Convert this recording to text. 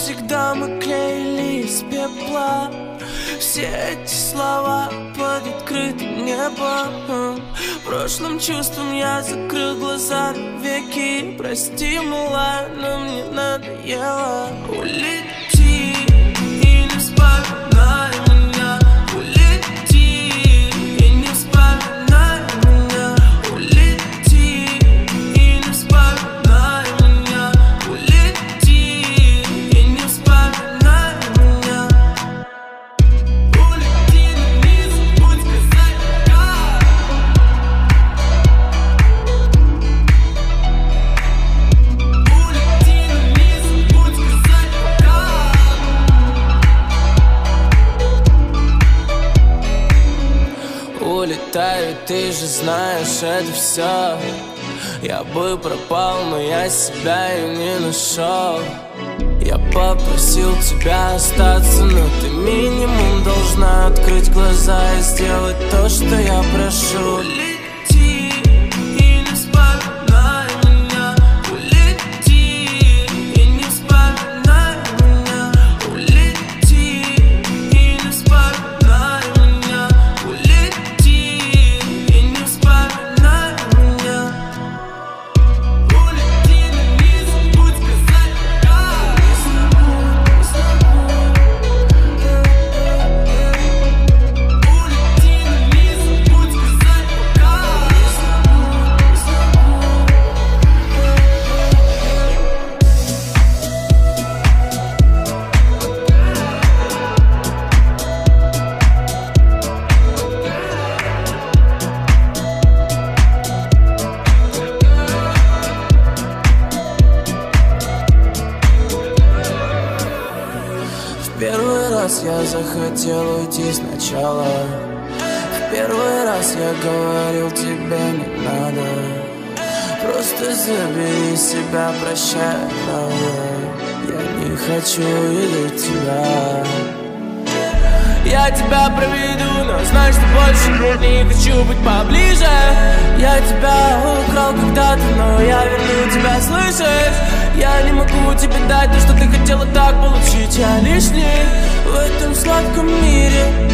всегда мы клеили из пепла все эти слова под открытым небом. Прошлым чувством я закрыл глаза веки. Прости, милая, но мне надоело. Улети и не вспоминай меня. Улети и не вспоминай меня. Улети и не вспоминай меня. Улети и не вспоминай меня. Улети, но не забудь сказать пока. Улети, но не забудь сказать пока. Улетаю, ты же знаешь, это все. Я бы пропал, но я себя и не нашел. Я попросил тебя остаться, но ты минимум должна открыть глаза и сделать то, что я прошу. Улети и не вспоминай меня. Улети и не вспоминай меня. Улети и не вспоминай меня. Улети и не вспоминай меня. Улети, но не забудь сказать пока. Улети, но не забудь сказать пока. В первый раз я захотел уйти сначала. В первый раз я говорил тебе не надо. Просто забери себя, прощай, правда. Я не хочу видеть тебя. Я тебя проведу, но знай, что больше не хочу быть поближе. Я тебя украл когда-то, но я верну тебя, слышишь? Я не могу тебе дать то, что ты хотела так получить. Я лишний в этом сладком мире.